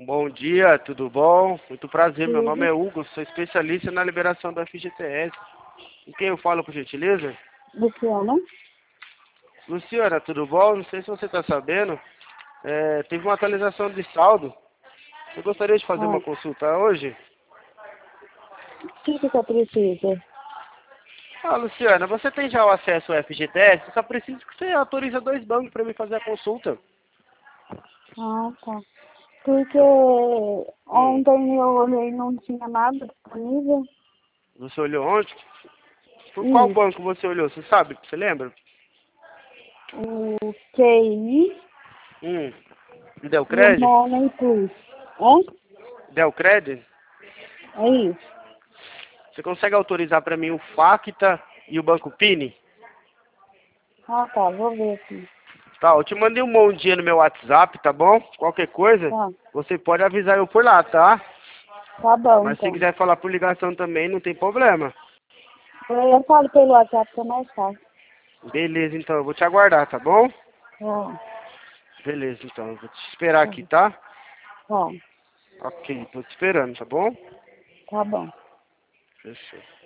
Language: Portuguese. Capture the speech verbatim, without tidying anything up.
Bom dia, tudo bom? Muito prazer, meu nome Tudo. é Hugo, sou especialista na liberação do F G T S. Com quem eu falo, por gentileza? Luciana? Luciana, tudo bom? Não sei se você está sabendo, é, teve uma atualização de saldo. Você gostaria de fazer Ah, uma consulta hoje? o que que você precisa? Ah, Luciana, você tem já o acesso ao F G T S? Eu só preciso que você autorize dois bancos para me fazer a consulta. Ah, tá. Porque Hum, ontem eu olhei e não tinha nada disponível. você olhou ontem? Por qual Isso. banco você olhou? Você sabe? Você lembra? O Q I Hum, Deu e o crédito? Money Plus. É? Deu crédito? É isso. Você consegue autorizar para mim o Facta e o Banco Pini? Ah, tá. Vou ver aqui. Tá, eu te mandei um bom dia no meu WhatsApp, tá bom? Qualquer coisa, Tá. você pode avisar eu por lá, tá? Tá bom, Mas se então. quiser falar por ligação também, não tem problema. Eu falo pelo WhatsApp que é mais fácil. Beleza, então, eu vou te aguardar, tá bom? Tá. Beleza, então, eu vou te esperar Tá. aqui, tá? Tá. Ok, tô te esperando, tá bom? Tá bom. Fechou.